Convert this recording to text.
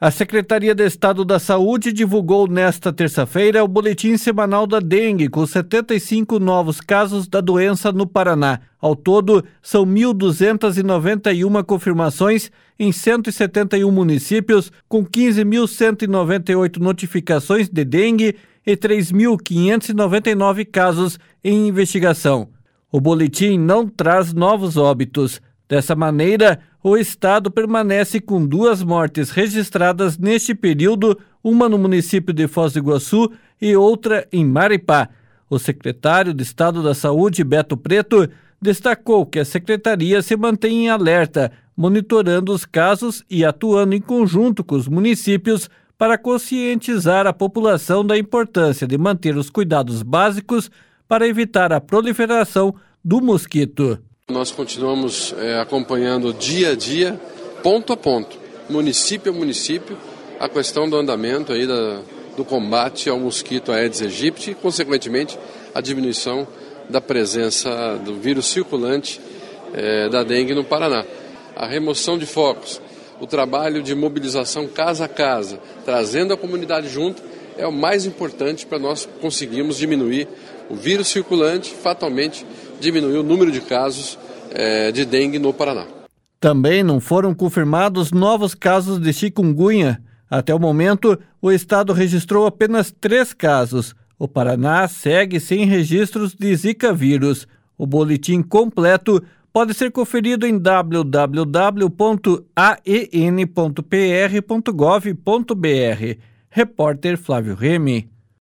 A Secretaria de Estado da Saúde divulgou nesta terça-feira o boletim semanal da dengue, com 75 novos casos da doença no Paraná. Ao todo, são 1.291 confirmações em 171 municípios, com 15.198 notificações de dengue e 3.599 casos em investigação. O boletim não traz novos óbitos. Dessa maneira, o estado permanece com 2 mortes registradas neste período, uma no município de Foz do Iguaçu e outra em Maripá. O secretário de Estado da Saúde, Beto Preto, destacou que a secretaria se mantém em alerta, monitorando os casos e atuando em conjunto com os municípios para conscientizar a população da importância de manter os cuidados básicos para evitar a proliferação do mosquito. Nós continuamos acompanhando dia a dia, ponto a ponto, município a município, a questão do andamento aí do combate ao mosquito Aedes aegypti e, consequentemente, a diminuição da presença do vírus circulante da dengue no Paraná. A remoção de focos, o trabalho de mobilização casa a casa, trazendo a comunidade junto, é o mais importante para nós conseguirmos diminuir o vírus circulante, fatalmente diminuir o número de casos de dengue no Paraná. Também não foram confirmados novos casos de chikungunya. Até o momento, o estado registrou apenas 3 casos. O Paraná segue sem registros de Zika vírus. O boletim completo pode ser conferido em www.aen.pr.gov.br. Repórter Flávio Remy.